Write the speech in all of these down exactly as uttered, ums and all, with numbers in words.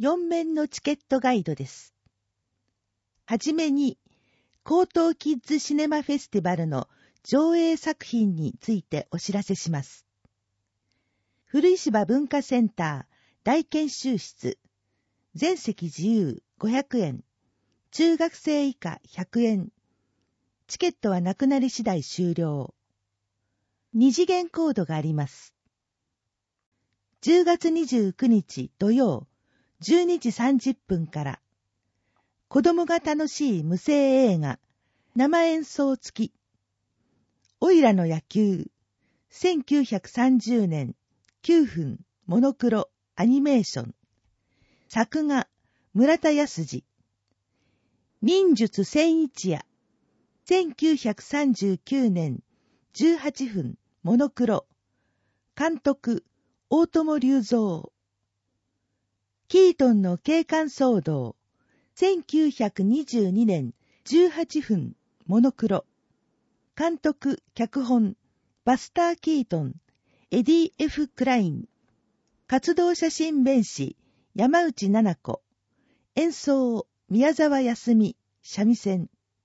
よん面のチケットガイドです。はじめに、江東キッズシネマフェスティバルの上映作品についてお知らせします。古石場文化センター大研修室、全席自由ごひゃくえん、中学生以下ひゃくえん、チケットはなくなり次第終了。二次元コードがあります。じゅうがつにじゅうくにち土曜じゅうにじさんじゅっぷんから、子供が楽しい無声映画、生演奏付き、おいらの野球、せんきゅうひゃくさんじゅうねんきゅうふんモノクロアニメーション、作画村田康次、忍術千一夜、せんきゅうひゃくさんじゅうきゅうねんじゅうはっぷんモノクロ、監督大友隆三、キートンの警官騒動、せんきゅうひゃくにじゅうにねんじゅうはっぷんモノクロ、監督脚本バスター・キートン、エディ・ F ・クライン、活動写真弁士山内奈々子、演奏宮沢康美三味線。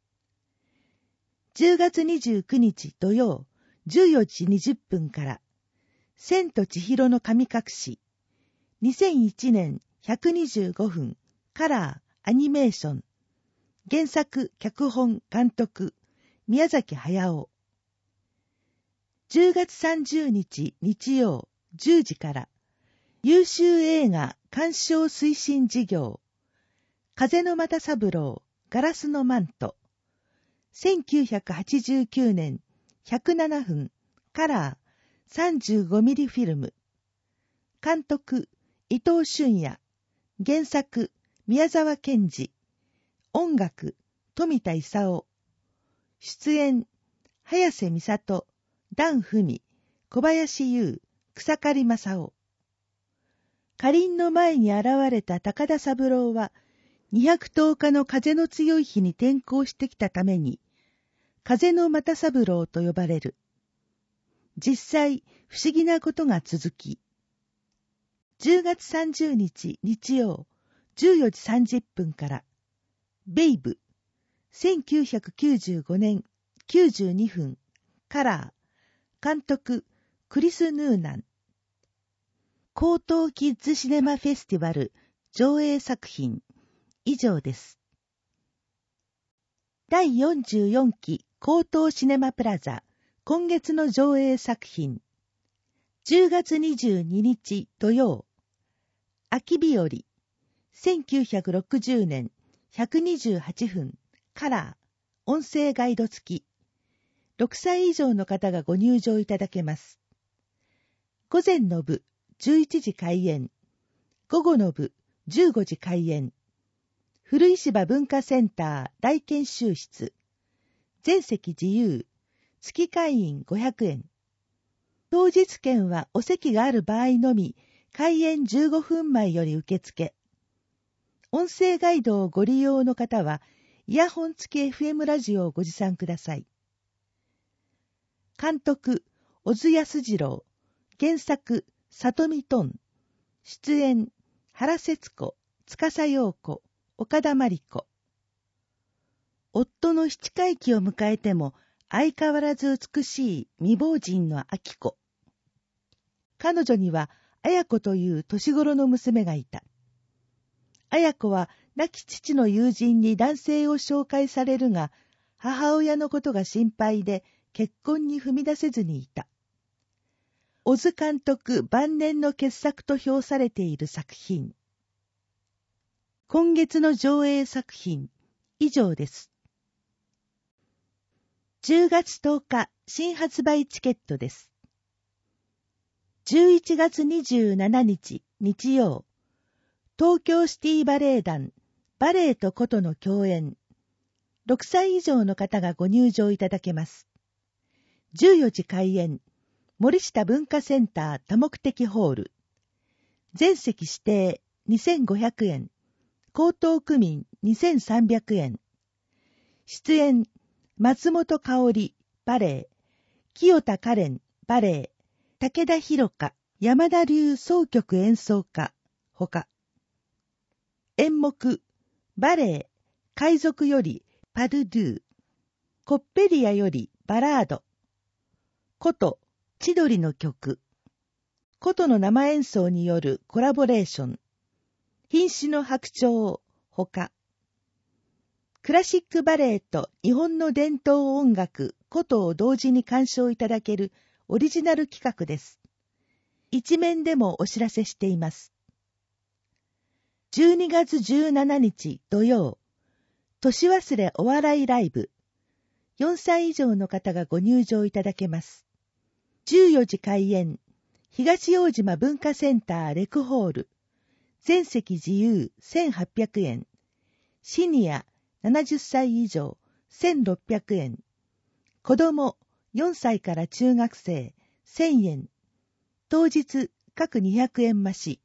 じゅうがつにじゅうくにち土曜じゅうよじにじゅっぷんから、千と千尋の神隠し、にせんいちねんひゃくにじゅうごふんカラーアニメーション、原作脚本監督宮崎駿。じゅうがつさんじゅうにち日曜じゅうじから、優秀映画鑑賞推進事業、風の又三郎ガラスのマント、せんきゅうひゃくはちじゅうきゅうねんひゃくななふんカラー さんじゅうごミリ フィルム、監督伊藤俊也、原作宮沢賢治、音楽富田勲、出演早瀬美里、檀ふみ、小林優、草刈正雄。花林の前に現れた高田三郎は、にひゃくとおかの風の強い日に転校してきたために、風の又三郎と呼ばれる。実際、不思議なことが続き、じゅうがつさんじゅうにち日曜じゅうよじさんじゅっぷんから、ベイブ、せんきゅうひゃくきゅうじゅうごねんきゅうじゅうにふんカラー、監督クリス・ヌーナン。江東キッズシネマフェスティバル上映作品以上です。だいよんじゅうよんき江東シネマプラザ今月の上映作品、じゅうがつにじゅうににち土曜、秋日和、せんきゅうひゃくろくじゅうねんひゃくにじゅうはっぷんカラー、音声ガイド付き、ろくさい以上の方がご入場いただけます。午前の部じゅういちじ開演、午後の部じゅうごじ開演、古石場文化センター大研修室、全席自由、月会員ごひゃくえん。当日券はお席がある場合のみ、開演じゅうごふんまえより受付。音声ガイドをご利用の方は、イヤホン付き エフエム ラジオをご持参ください。監督、小津安二郎、原作、里見トン、出演、原節子、司陽子、岡田真理子。夫の七回忌を迎えても相変わらず美しい未亡人の明子。彼女には綾子という年頃の娘がいた。綾子は亡き父の友人に男性を紹介されるが、母親のことが心配で結婚に踏み出せずにいた。小津監督晩年の傑作と評されている作品。今月の上映作品、以上です。じゅうがつとおか新発売チケットです。じゅういちがつにじゅうしちにち日曜、東京シティバレエ団バレエと琴の共演。ろくさい以上の方がご入場いただけます。じゅうよじ開演、森下文化センター多目的ホール。全席指定にせんごひゃくえん、江東区民にせんさんびゃくえん。出演、松本香織、バレエ、清田カレン、バレエ、武田弘香、山田流箏曲演奏家、ほか。 演目、バレエ、海賊よりパルドゥ、コッペリアよりバラード、琴、千鳥の曲、琴の生演奏によるコラボレーション、瀕死の白鳥、ほか、クラシックバレエと日本の伝統音楽、琴を同時に鑑賞いただけるオリジナル企画です。一面でもお知らせしています。じゅうにがつじゅうしちにち土曜、年忘れお笑いライブ。よんさい以上の方がご入場いただけます。じゅうよじ開演、東大島文化センターレクホール。全席自由せんはっぴゃくえん。シニアななじゅっさい以上せんろっぴゃくえん。子供よんさいから中学生せんえん。当日各にひゃくえん増し。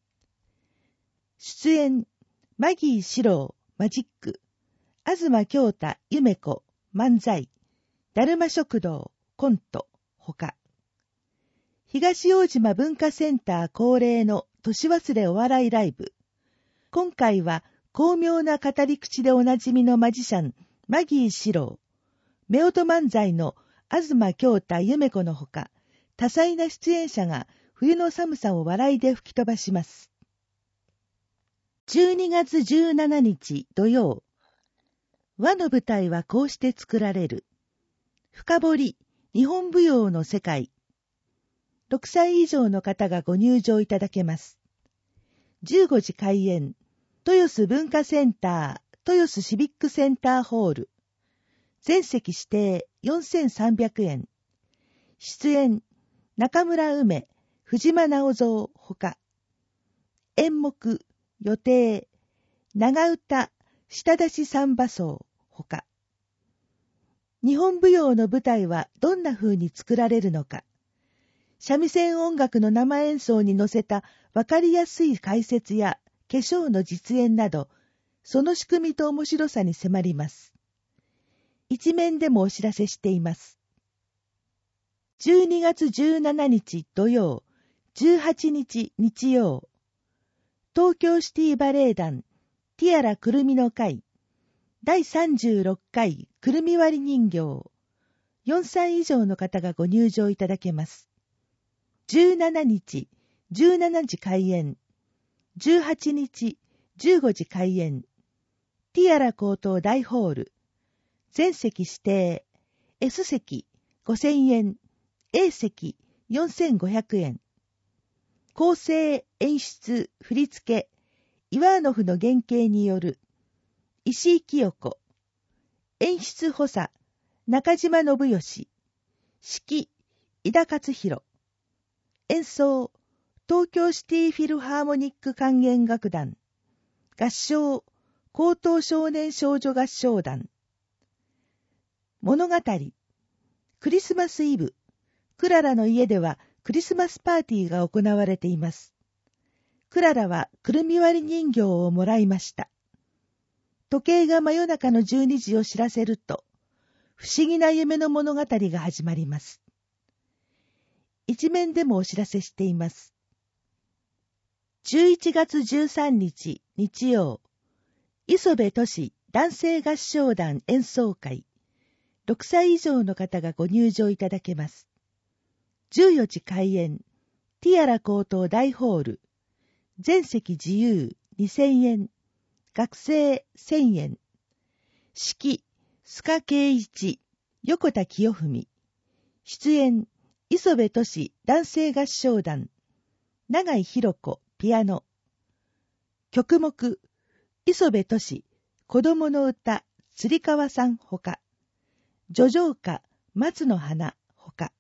出演、マギー四郎、マジック、東京太、夢子、漫才、だるま食堂、コント、ほか。東大島文化センター恒例の年忘れお笑いライブ。今回は巧妙な語り口でおなじみのマジシャン、マギー四郎、夫婦漫才の東京太、夢子のほか、多彩な出演者が冬の寒さを笑いで吹き飛ばします。じゅうにがつじゅうしちにち土曜、和の舞台はこうして作られる。深掘り、日本舞踊の世界。ろくさい以上の方がご入場いただけます。じゅうごじ開演、豊洲文化センター、豊洲シビックセンターホール。全席指定よんせんさんびゃくえん。出演、中村梅、藤間直蔵ほか。演目、予定、長唄、下出し三馬奏ほか。日本舞踊の舞台はどんな風に作られるのか。三味線音楽の生演奏に乗せたわかりやすい解説や化粧の実演など、その仕組みと面白さに迫ります。一面でもお知らせしています。じゅうにがつじゅうしちにち土曜、じゅうはちにち日曜、東京シティバレエ団ティアラくるみの会だいさんじゅうろっかいくるみ割り人形。よんさい以上の方がご入場いただけます。じゅうしちにち、じゅうしちじ開演。じゅうはちにち、じゅうごじ開演。ティアラ高等大ホール。全席指定。S 席ごせんえん。A 席よんせんごひゃくえん。構成、演出、振り付け、イワーノフの原型による。石井清子。演出補佐、中島信義。指揮、井田勝弘。演奏、東京シティフィルハーモニック管弦楽団。合唱、高等少年少女合唱団。物語、クリスマスイブ、クララの家ではクリスマスパーティーが行われています。クララはくるみ割り人形をもらいました。時計が真夜中のじゅうにじを知らせると、不思議な夢の物語が始まります。一面でもお知らせしています。じゅういちがつじゅうさんにち日曜、磯部俊男性合唱団演奏会。ろくさい以上の方がご入場いただけます。じゅうよじ開演、ティアラ高等大ホール。全席自由にせんえん。学生せんえん。指揮、須賀圭一、横田清文。出演、磯部俊男性合唱団。永井博子、ピアノ。曲目、磯部俊、子供の歌、釣川さんほか。叙情歌、松の花ほか。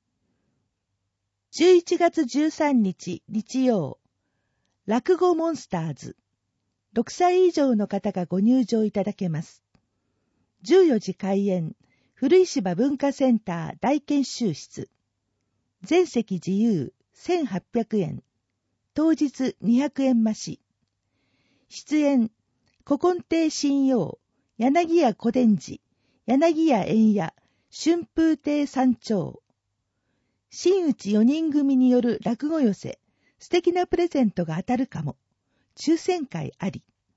じゅういちがつじゅうさんにち日曜、落語モンスターズ。ろくさい以上の方がご入場いただけます。じゅうよじ開演、古石場文化センター大研修室。全席自由せんはっぴゃくえん。当日にひゃくえん増し。出演、古今亭信用、柳家小伝寺、柳家円屋、春風亭三長。真打ちよにん組による落語寄せ、素敵なプレゼントが当たるかも。抽選会あり。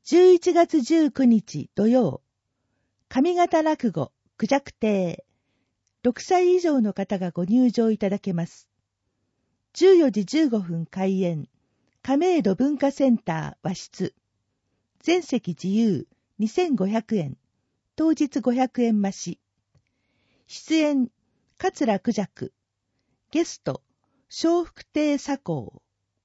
じゅういちがつじゅうくにち土曜、上方落語孔雀亭。ろくさい以上の方がご入場いただけます。じゅうよじじゅうごふん開演。亀戸文化センター和室。全席自由にせんごひゃくえん。当日ごひゃくえん増し。出演、桂孔雀。ゲスト、笑福亭左近。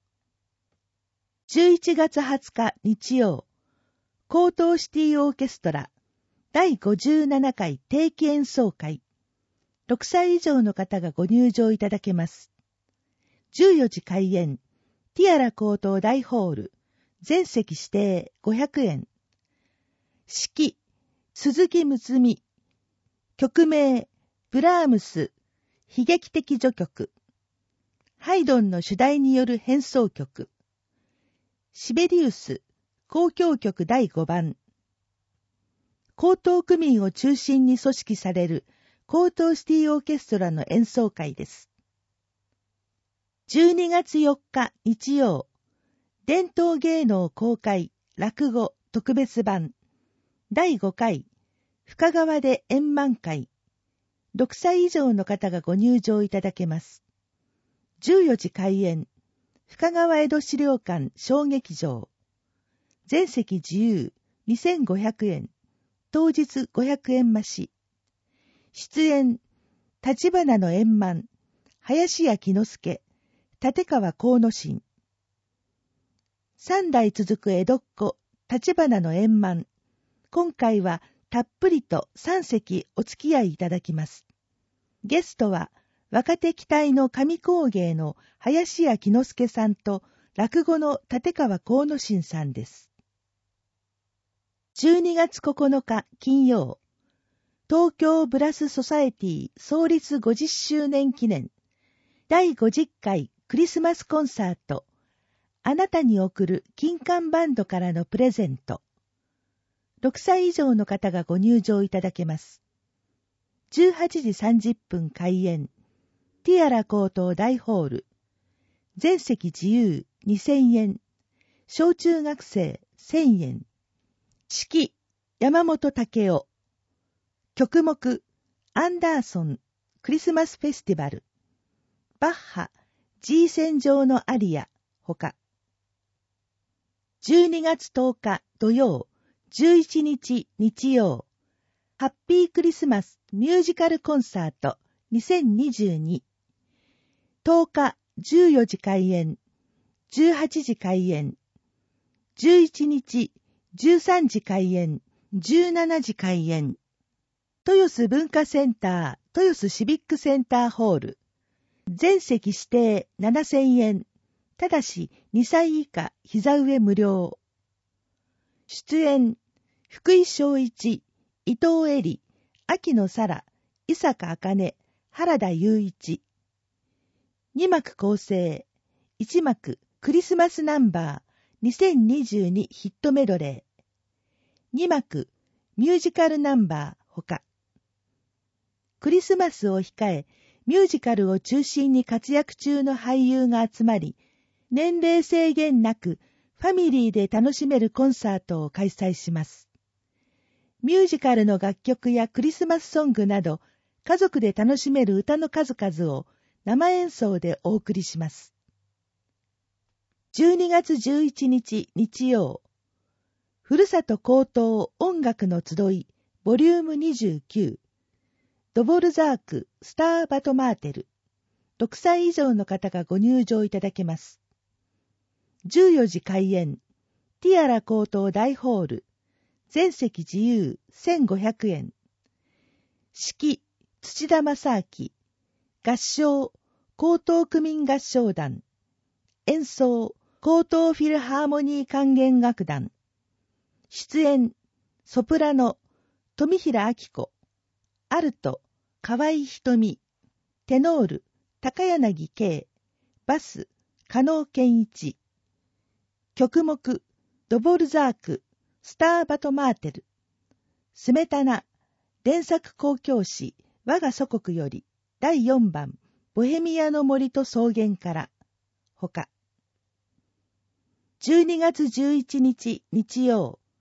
じゅういちがつはつか日曜、高等シティオーケストラだいごじゅうななかい定期演奏会。ろくさい以上の方がご入場いただけます。じゅうよじ開演、ティアラ高等大ホール。全席指定ごひゃくえん。指揮、鈴木睦美。曲名、ブラームス、悲劇的序曲。ハイドンの主題による変奏曲。シベリウス、交響曲だいごばん。高等区民を中心に組織される高等シティオーケストラの演奏会です。じゅうにがつよっか日曜、伝統芸能公開落語特別版だいごかい深川で円満会。ろくさい以上の方がご入場いただけます。じゅうよじ開演、深川江戸資料館小劇場。全席自由にせんごひゃくえん。当日ごひゃくえん増し。出演、立花の円満、林家喜之助、立川幸之進。三代続く江戸っ子、立花の円満。今回はたっぷりと三席お付き合いいただきます。ゲストは、若手期待の上工芸の林家喜之助さんと落語の立川幸之進さんです。じゅうにがつここのか金曜、東京ブラスソサエティ創立ごじゅっしゅうねん記念だいごじゅっかいクリスマスコンサート。あなたに贈る金管バンドからのプレゼント。ろくさい以上の方がご入場いただけます。じゅうはちじさんじゅっぷん開演。ティアラ高等大ホール。全席自由にせんえん。小中学生せんえん。指揮、山本武雄。曲目、アンダーソン、クリスマスフェスティバル。バッハ、G 戦場のアリア、ほか。じゅうにがつとおか土曜、じゅういちにち日曜。ハッピークリスマスミュージカルコンサートにせんにじゅうに。とおかじゅうよじ開演、じゅうはちじ開演、じゅういちにちじゅうさんじ開演、じゅうしちじ開演。豊洲文化センター、豊洲シビックセンターホール。全席指定ななせんえん。ただしにさい以下膝上無料。出演、福井翔一、伊藤恵里、秋野沙羅、伊坂茜、原田雄一。にまく構成、いちまくクリスマスナンバーにせんにじゅうにヒットメドレー。にまくミュージカルナンバーほか。クリスマスを控え、ミュージカルを中心に活躍中の俳優が集まり、年齢制限なくファミリーで楽しめるコンサートを開催します。ミュージカルの楽曲やクリスマスソングなど、家族で楽しめる歌の数々を生演奏でお送りします。じゅうにがつじゅういちにち日曜、ふるさと高等音楽の集いボリュームにじゅうきゅう、ドボルザークスターバトマーテル。ろくさい以上の方がご入場いただけます。じゅうよじ開演、ティアラ高等大ホール。全席自由せんごひゃくえん。指揮、土田正明。合唱、高等区民合唱団。演奏、高等フィルハーモニー管弦楽団。出演、ソプラノ、富平明子。アルト、河合瞳。テノール、高柳圭。バス、加納健一。曲目、ドボルザーク、スターバトマーテル。スメタナ、連作交響詩、我が祖国より、だいよんばん、ボヘミアの森と草原から、ほか。じゅうにがつじゅういちにち日曜、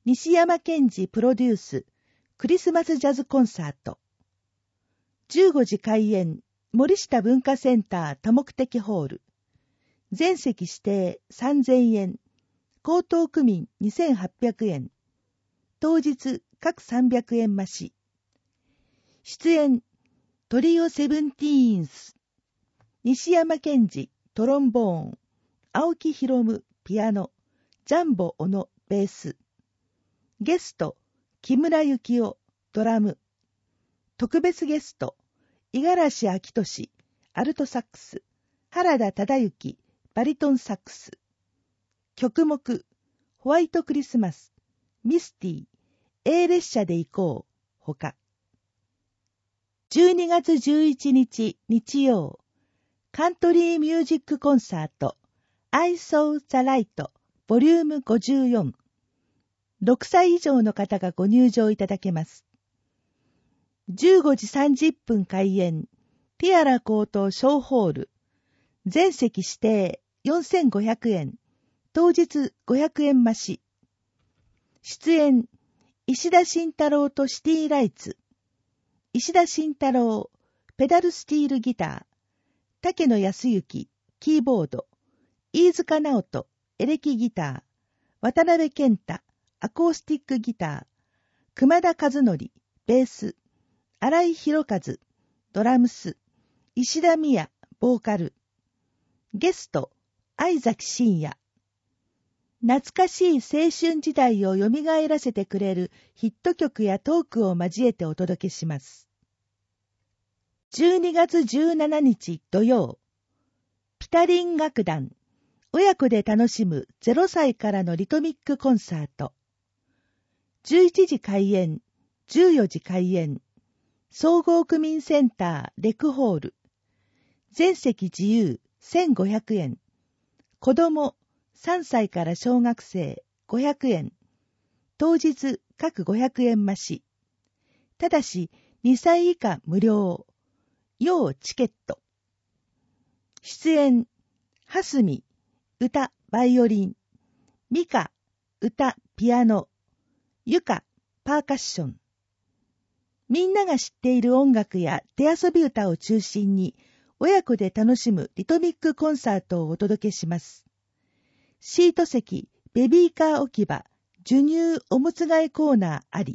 西山健二プロデュースクリスマスジャズコンサート。じゅうごじ開演、森下文化センター多目的ホール。全席指定さんぜんえん、江東区民にせんはっぴゃくえん。当日各さんびゃくえん増し。出演、トリオセブンティーンス。西山健二トロンボーン。青木ひろむピアノ。ジャンボ小野ベース。ゲスト、木村幸雄ドラム。特別ゲスト、五十嵐明俊アルトサックス。原田忠之バリトンサックス。曲目、ホワイトクリスマス、ミスティ、A 列車で行こう、ほか。じゅうにがつじゅういちにち日曜、カントリーミュージックコンサート、I Saw the Light、ボリュームごじゅうよん。ろくさい以上の方がご入場いただけます。じゅうごじさんじゅっぷん開演、ティアラ高等小ホール。全席指定よんせんごひゃくえん、当日ごひゃくえん増し。出演、石田慎太郎とシティライツ。石田慎太郎、ペダルスティールギター。竹野康之、キーボード。飯塚直人、エレキギター。渡辺健太、アコースティックギター。熊田和則、ベース。新井博和、ドラムス。石田美也、ボーカル。ゲスト、相崎真也。懐かしい青春時代を蘇らせてくれるヒット曲やトークを交えてお届けします。じゅうにがつじゅうしちにち土曜、ピタリン楽団、親子で楽しむゼロさいからのリトミックコンサート。じゅういちじ開演、じゅうよじ開演、総合区民センターレクホール。全席自由せんごひゃくえん。子供さんさいから小学生ごひゃくえん。当日各ごひゃくえん増し。ただしにさい以下無料。要チケット。出演、はすみ、歌、バイオリン。みか、歌、ピアノ。ゆか、パーカッション。みんなが知っている音楽や手遊び歌を中心に、親子で楽しむリトミックコンサートをお届けします。シート席、ベビーカー置き場、授乳おむつ替えコーナーあり。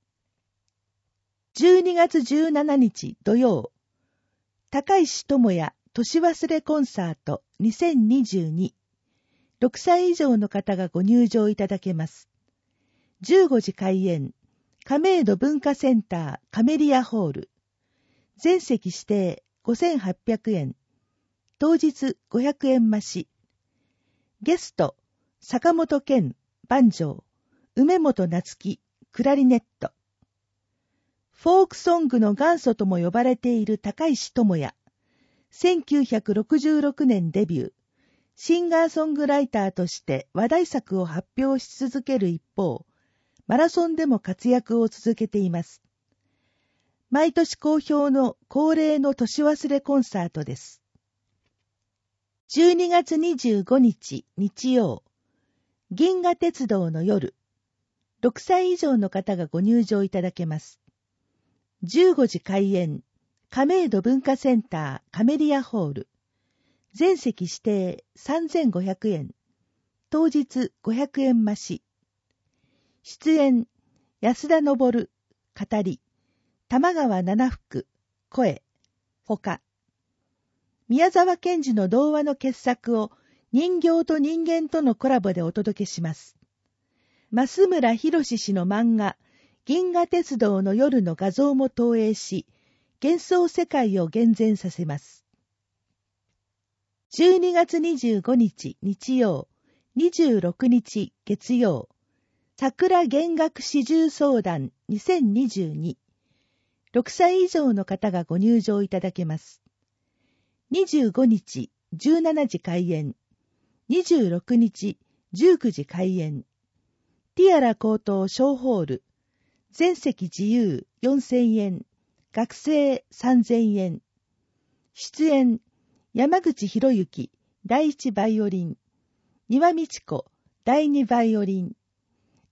じゅうにがつじゅうしちにち土曜、高石智也年忘れコンサートにせんにじゅうに。ろくさい以上の方がご入場いただけます。じゅうごじ開演、亀戸文化センターカメリアホール。全席指定ごせんはっぴゃくえん。当日ごひゃくえん増し。ゲスト、坂本健、バンジョー、梅本夏樹、クラリネット。フォークソングの元祖とも呼ばれている高石智也。せんきゅうひゃくろくじゅうろくねんデビュー。シンガーソングライターとして話題作を発表し続ける一方、マラソンでも活躍を続けています。毎年好評の恒例の年忘れコンサートです。じゅうにがつにじゅうごにち日曜、銀河鉄道の夜。ろくさい以上の方がご入場いただけます。じゅうごじ開演、亀戸文化センターカメリアホール。全席指定さんぜんごひゃくえん。当日ごひゃくえん増し。出演、安田昇、語り、玉川七福、声、ほか。宮沢賢治の童話の傑作を人形と人間とのコラボでお届けします。増村博氏の漫画、銀河鉄道の夜の画像も投影し、幻想世界を現前させます。じゅうにがつにじゅうごにち日曜、にじゅうろくにち月曜、桜弦楽四重奏談にせんにじゅうに。ろくさい以上の方がご入場いただけます。にじゅうごにちじゅうしちじ開演、にじゅうろくにちじゅうくじ開演、ティアラ高等小ホール。全席自由よんせんえん、学生さんぜんえん。出演、山口博之、第一バイオリン、丹羽道子、第二バイオリン、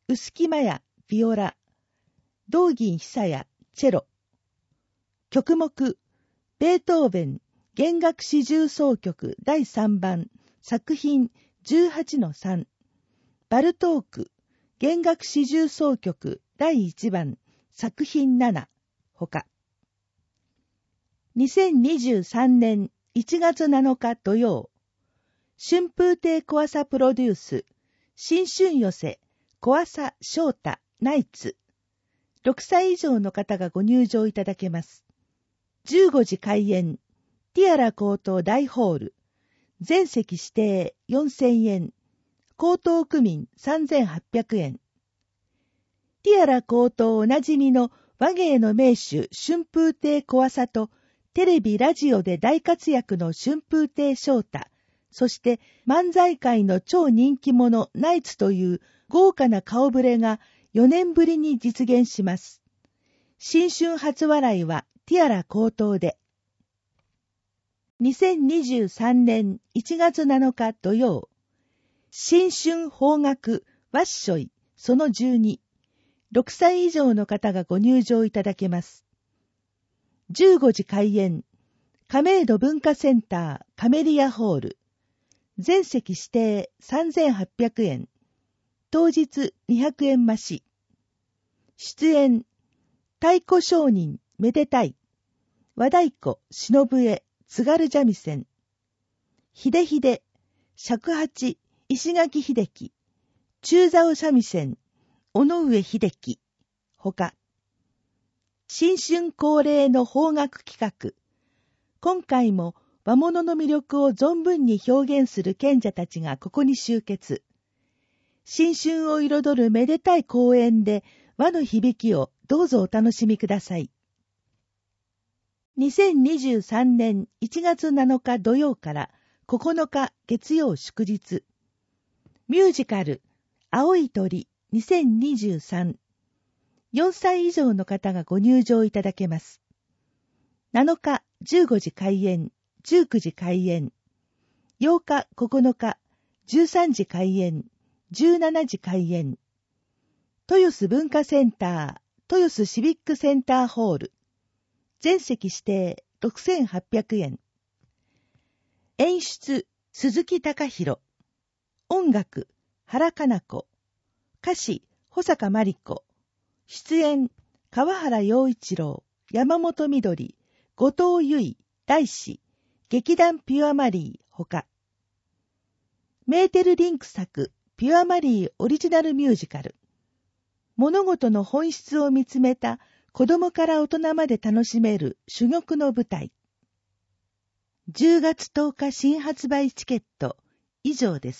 臼木麻也、ビオラ、道銀久也、チェロ。曲目、ベートーベン、弦楽四重奏曲だいさんばん、作品 じゅうはちのさん。バルトーク、弦楽四重奏曲だいいちばん、作品なな、ほか。にせんにじゅうさんねんいちがつなのか土曜、春風亭小朝プロデュース、新春寄せ、小朝翔太ナイツ。ろくさい以上の方がご入場いただけます。じゅうごじ開演、ティアラ高等大ホール。全席指定よんせんえん。高等区民さんぜんはっぴゃくえん。ティアラ高等おなじみの和芸の名手春風亭小朝と、テレビラジオで大活躍の春風亭昇太、そして漫才界の超人気者ナイツという豪華な顔ぶれがよねんぶりに実現します。新春初笑いはティアラ高等で。にせんにじゅうさんねんいちがつなのか土曜、新春邦楽ワッショイそのじゅうに、ろくさい以上の方がご入場いただけます。じゅうごじ開演、亀戸文化センターカメリアホール。全席指定さんぜんはっぴゃくえん。当日にひゃくえん増し。出演、太鼓商人めでたい。和太鼓忍笛津軽三味線。秀秀、尺八石垣秀樹。中棹三味線尾上秀樹。ほか。新春恒例の邦楽企画。今回も和物の魅力を存分に表現する賢者たちがここに集結。新春を彩るめでたい公演で和の響きをどうぞお楽しみください。にせんにじゅうさんねんいちがつなのか土曜からここのか月曜祝日。ミュージカル、青い鳥にせんにじゅうさん。よんさい以上の方がご入場いただけます。なのかじゅうごじ開演、じゅうくじ開演。ようかここのかじゅうさんじ開演、じゅうしちじ開演。豊洲文化センター、豊洲シビックセンターホール。全席指定ろくせんはっぴゃくえん。演出、鈴木貴弘。音楽、原加奈子。歌詞、保坂真理子。出演、川原陽一郎、山本みどり、後藤由衣、大師、劇団ピュアマリー、ほか。メーテルリンク作、ピュアマリーオリジナルミュージカル。物事の本質を見つめた子供から大人まで楽しめる珠玉の舞台。じゅうがつとおか新発売チケット、以上です。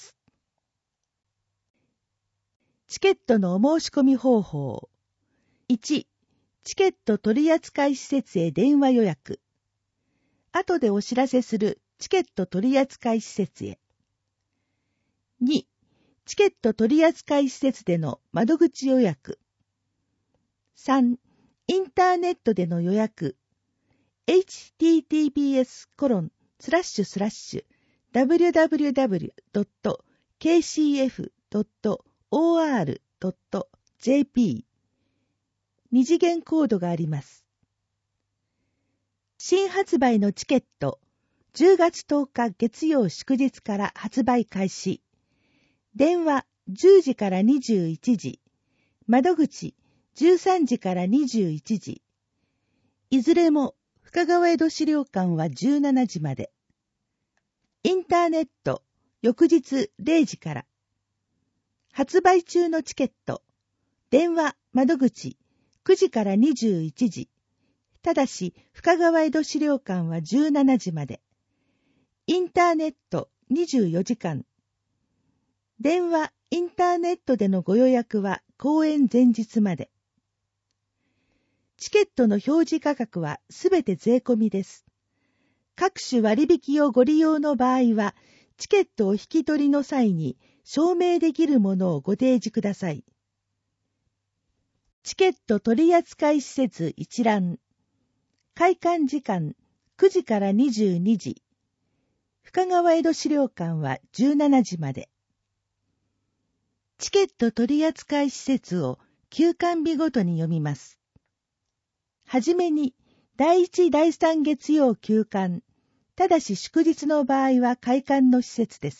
チケットのお申し込み方法。いち、チケット取扱施設へ電話予約。後でお知らせするチケット取扱施設へ。に、チケット取扱施設での窓口予約。さん、インターネットでの予約。エイチティーティーピーエスコロンスラッシュスラッシュダブリュダブリュダブリュドットケーシーエフドットオーアールドットジェーピー。二次元コードがあります。新発売のチケット、じゅうがつとおか月曜祝日から発売開始。電話じゅうじからにじゅういちじ。窓口じゅうさんじからにじゅういちじ。いずれも深川江戸資料館はじゅうしちじまで。インターネット、翌日れいじから。発売中のチケット、電話、窓口、くじからにじゅういちじ。ただし、深川江戸資料館はじゅうしちじまで。インターネットにじゅうよじかん。電話、インターネットでのご予約は公演前日まで。チケットの表示価格はすべて税込みです。各種割引をご利用の場合は、チケットを引き取りの際に証明できるものをご提示ください。チケット取扱施設一覧。開館時間くじからにじゅうにじ。深川江戸資料館はじゅうしちじまで。 チケット取扱施設を休館日ごとに読みます。はじめに、だいいち、だいさん月曜休館、ただし祝日の場合は開館の施設です。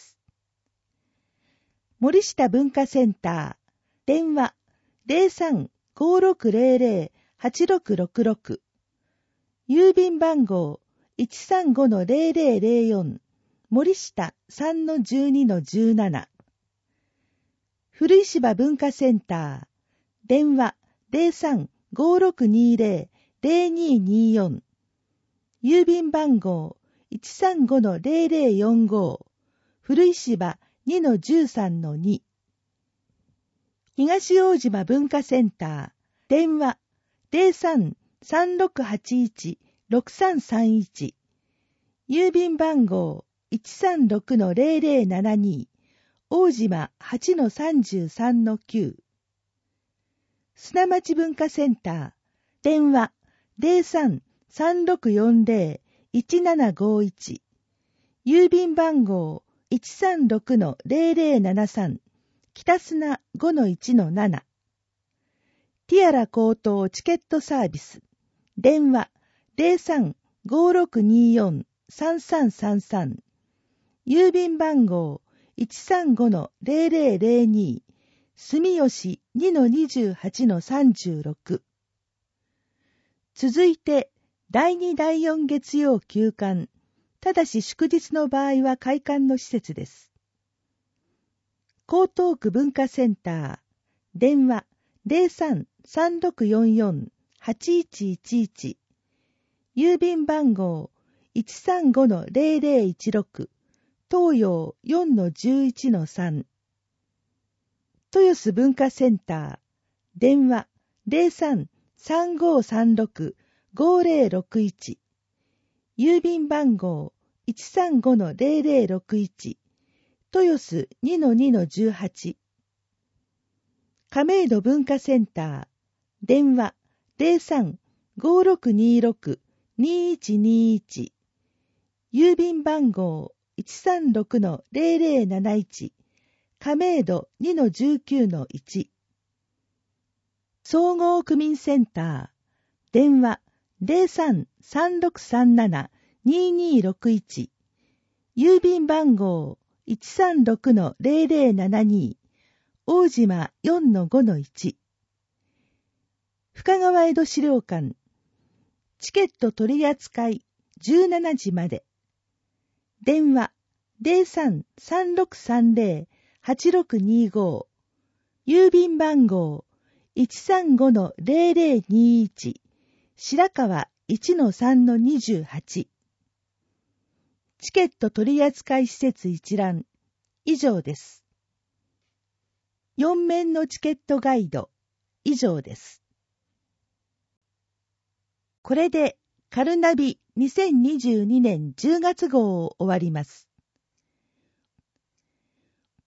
森下文化センター、電話 ゼロさん ごろくゼロゼロ はちろくろくろく、郵便番号 いちさんごのゼロゼロゼロよん、森下 さんのじゅうにのじゅうなな、古石場文化センター、電話 ゼロさん ごろくにゼロ ゼロにによん、郵便番号 いちさんごのゼロゼロよんご、古石場 にのじゅうさんのに、東大島文化センター、電話 ゼロさん さんろくはちいち ろくさんさんいち、郵便番号 いちさんろくのゼロゼロななに、大島 はちのさんじゅうさんのきゅう、砂町文化センター、電話 ゼロさん さんろくよんゼロ いちななごいち、郵便番号 いちさんろくのゼロゼロななさん、北砂 ごのいちのなな、ティアラ高等チケットサービス、電話 ゼロさん ごろくによん さんさんさんさん、郵便番号 いちさんごのゼロゼロゼロに、住吉 にのにじゅうはちのさんじゅうろく。続いて、だいに、だいよん月曜休館、ただし祝日の場合は開館の施設です。江東区文化センター、電話 ゼロさん さんろくよんよん はちいちいちいち、郵便番号 いちさんごのゼロゼロいちろく、東洋 よんのじゅういちのさん、豊洲文化センター、電話 ゼロさん さんごさんろく ごゼロろくいち、郵便番号 いちさんごのゼロゼロろくいち、豊洲 にのにのじゅうはち、亀戸文化センター、電話 ゼロさん ごろくにろく にいちにいち、郵便番号 いちさんろくのゼロゼロなないち、亀戸 にのじゅうきゅうのいち、総合区民センター、電話 ゼロさん さんろくさんなな ににろくいち、郵便番号 いちさんろくのゼロゼロななに、大島 よんのごのいち、深川江戸資料館、チケット取扱いじゅうしちじまで、電話 ゼロさん さんろくさんゼロ はちろくにご、郵便番号 いちさんごのゼロゼロにいち、白川 いちのさんのにじゅうはち。チケット取扱施設一覧、以上です。よん面のチケットガイド、以上です。これで、カルナビにせんにじゅうにねんじゅうがつ号を終わります。